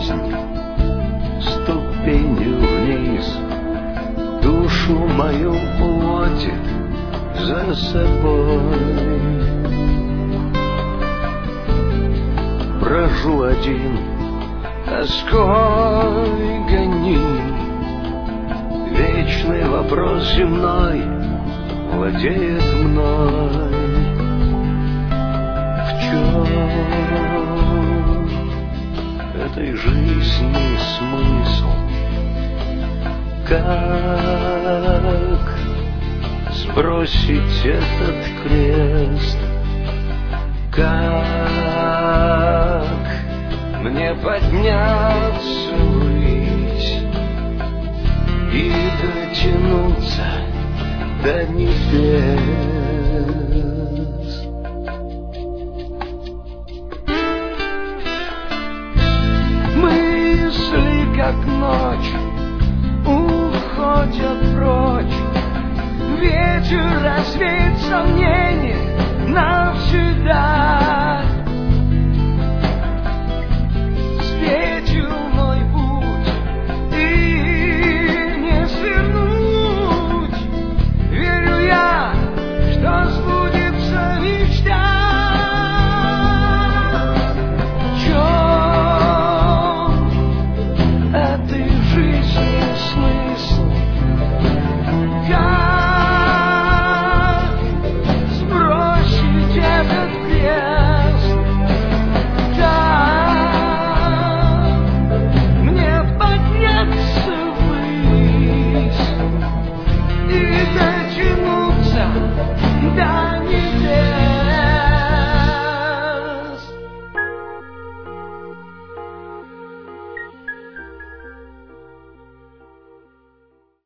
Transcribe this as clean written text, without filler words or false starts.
жизнь ступенью вниз, душу мою уводит за собой. Брожу один, тоской гоним, вечный вопрос земной владеет мной. В чем этой жизни смысл? Как сбросить этот крест? Как мне подняться ввысь и дотянуться до небес? Мысли, как ночь, уходят прочь. Ветер развеет сомнения навсегда.